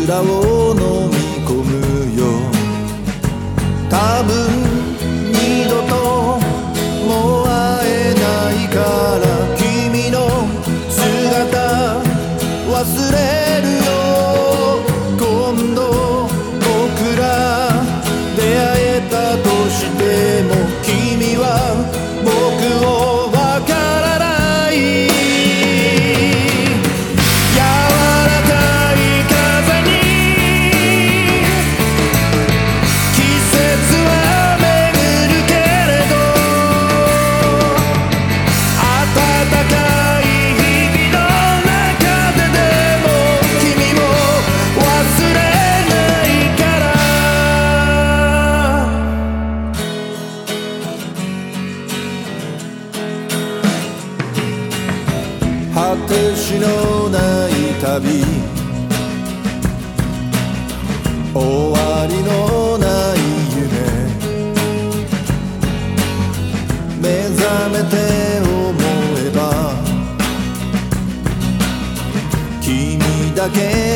らを飲み込むよ。多分二度ともう会えないから君の姿忘れるよ。今度僕ら出会えたとしても君は僕を分からない。柔らかい風に季節は巡るけれど、暖かい日々の中ででも君を忘れないから。果てしのない旅、終わりのない夢、目覚めて思えば君だけ